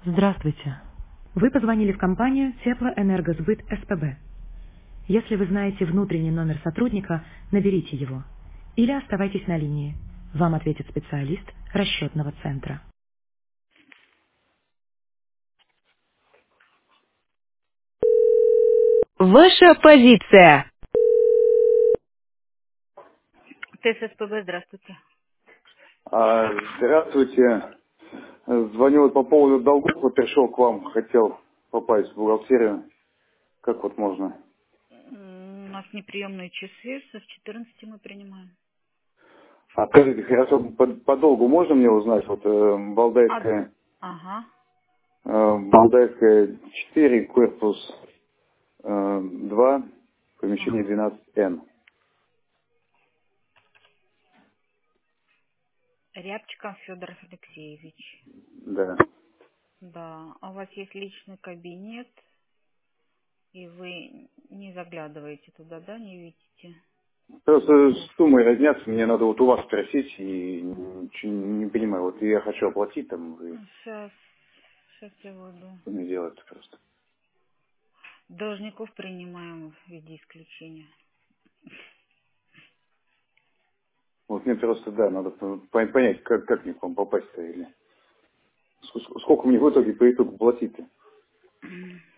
Здравствуйте. Вы позвонили в компанию Теплоэнергосбыт СПБ. Если вы знаете внутренний номер сотрудника, наберите его. Или оставайтесь на линии. Вам ответит специалист расчетного центра. Ваша позиция. ТССПБ, здравствуйте. Здравствуйте. Звоню вот по поводу долгов. Вот пришел к вам, хотел попасть в бухгалтерию. Как вот можно? У нас неприемные часы, с 14 мы принимаем. Скажите, хорошо, по долгу можно мне узнать? Вот А, Валдайская, ага. Валдайская 4, корпус 2, помещение Ага. 12Н. Рябчиков Федор Алексеевич. Да. Да, а у вас есть личный кабинет, и вы не заглядываете туда, да, не видите Просто долгов? с суммой разнятся, мне надо вот у вас спросить, и ничего не понимаю. Вот я хочу оплатить там, вы Сейчас я выйду. что мне делать просто? Должников принимаем в виде исключения. Вот мне просто, да, надо понять, как мне к вам попасть-то, или сколько мне в итоге по итогу платить-то?